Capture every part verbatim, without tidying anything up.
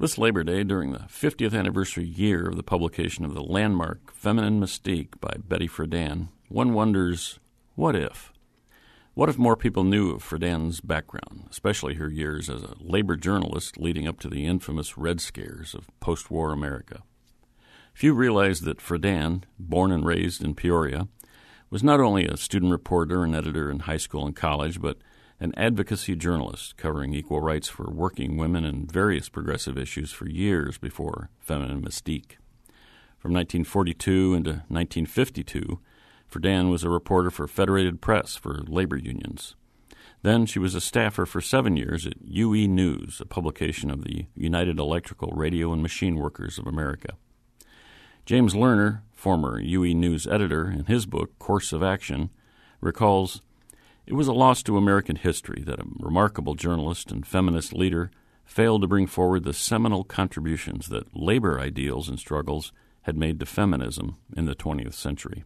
This Labor Day, during the fiftieth anniversary year of the publication of the landmark Feminine Mystique by Betty Friedan, one wonders, what if? What if more people knew of Friedan's background, especially her years as a labor journalist leading up to the infamous Red Scares of post-war America? Few realized that Friedan, born and raised in Peoria, was not only a student reporter and editor in high school and college, but an advocacy journalist covering equal rights for working women and various progressive issues for years before Feminine Mystique. From nineteen forty-two into nineteen fifty-two, Friedan was a reporter for Federated Press for labor unions. Then she was a staffer for seven years at U E News, a publication of the United Electrical Radio and Machine Workers of America. James Lerner, former U E News editor, in his book, Course of Action, recalls, "It was a loss to American history that a remarkable journalist and feminist leader failed to bring forward the seminal contributions that labor ideals and struggles had made to feminism in the twentieth century."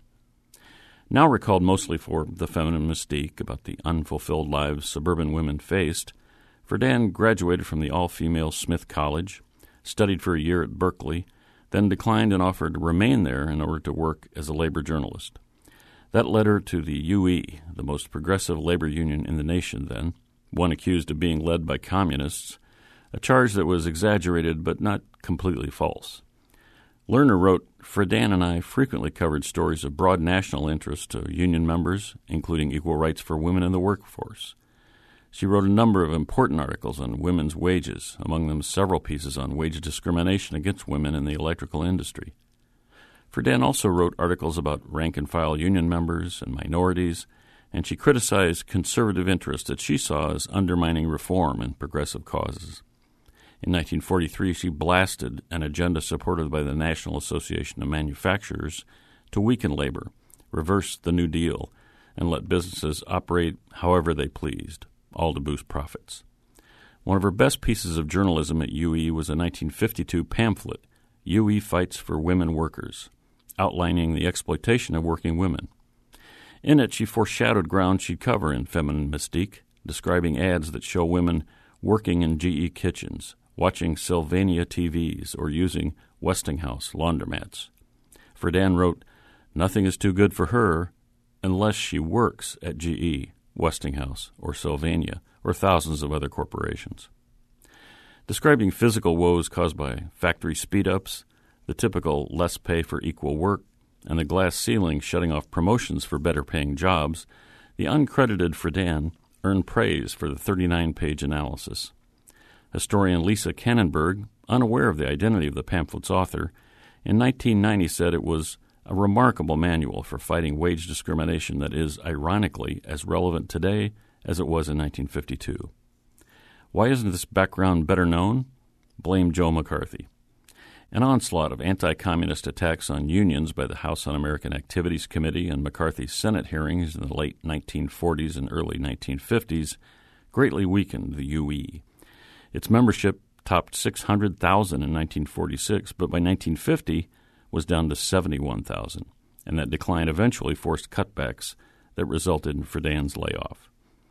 Now recalled mostly for the Feminine Mystique about the unfulfilled lives suburban women faced, Friedan graduated from the all-female Smith College, studied for a year at Berkeley, then declined and offered to remain there in order to work as a labor journalist. That led her to the U E, the most progressive labor union in the nation then, one accused of being led by communists, a charge that was exaggerated but not completely false. Lerner wrote, "Friedan and I frequently covered stories of broad national interest to union members, including equal rights for women in the workforce. She wrote a number of important articles on women's wages, among them several pieces on wage discrimination against women in the electrical industry. Friedan also wrote articles about rank-and-file union members and minorities, and she criticized conservative interests that she saw as undermining reform and progressive causes. In nineteen forty-three, she blasted an agenda supported by the National Association of Manufacturers to weaken labor, reverse the New Deal, and let businesses operate however they pleased, all to boost profits. One of her best pieces of journalism at U E was a nineteen fifty-two pamphlet, U E Fights for Women Workers, outlining the exploitation of working women. In it, she foreshadowed ground she'd cover in Feminine Mystique, describing ads that show women working in G E kitchens, watching Sylvania T Vs, or using Westinghouse laundromats. Friedan wrote, "Nothing is too good for her unless she works at G E, Westinghouse, or Sylvania, or thousands of other corporations." Describing physical woes caused by factory speed-ups, the typical less pay for equal work, and the glass ceiling shutting off promotions for better-paying jobs, the uncredited Friedan earned praise for the thirty-nine page analysis. Historian Lisa Kannenberg, unaware of the identity of the pamphlet's author, in nineteen ninety said it was a remarkable manual for fighting wage discrimination that is, ironically, as relevant today as it was in nineteen fifty-two. Why isn't this background better known? Blame Joe McCarthy. An onslaught of anti-communist attacks on unions by the House Un-American Activities Committee and McCarthy's Senate hearings in the late nineteen forties and early nineteen fifties greatly weakened the U E. Its membership topped six hundred thousand in nineteen forty-six, but by nineteen fifty was down to seventy-one thousand, and that decline eventually forced cutbacks that resulted in Friedan's layoff.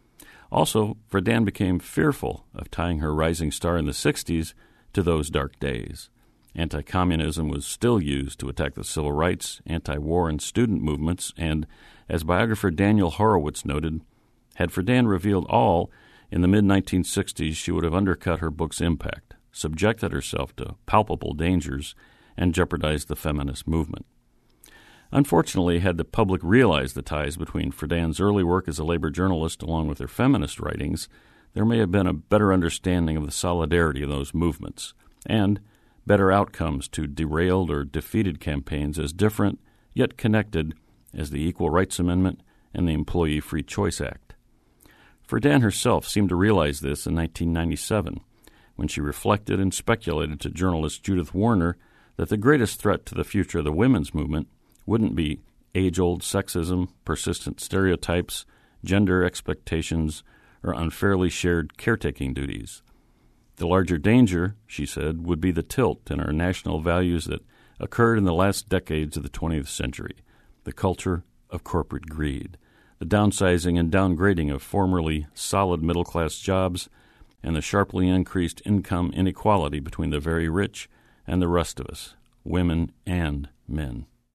Also, Friedan became fearful of tying her rising star in the sixties to those dark days. Anti-communism was still used to attack the civil rights, anti-war, and student movements, and, as biographer Daniel Horowitz noted, had Friedan revealed all in the mid nineteen sixties, she would have undercut her book's impact, subjected herself to palpable dangers, and jeopardized the feminist movement. Unfortunately, had the public realized the ties between Friedan's early work as a labor journalist along with her feminist writings, there may have been a better understanding of the solidarity of those movements, and better outcomes to derailed or defeated campaigns as different, yet connected, as the Equal Rights Amendment and the Employee Free Choice Act. Friedan herself seemed to realize this in nineteen ninety-seven, when she reflected and speculated to journalist Judith Warner that the greatest threat to the future of the women's movement wouldn't be age-old sexism, persistent stereotypes, gender expectations, or unfairly shared caretaking duties. The larger danger, she said, would be the tilt in our national values that occurred in the last decades of the twentieth century, the culture of corporate greed, the downsizing and downgrading of formerly solid middle-class jobs, and the sharply increased income inequality between the very rich and the rest of us, women and men.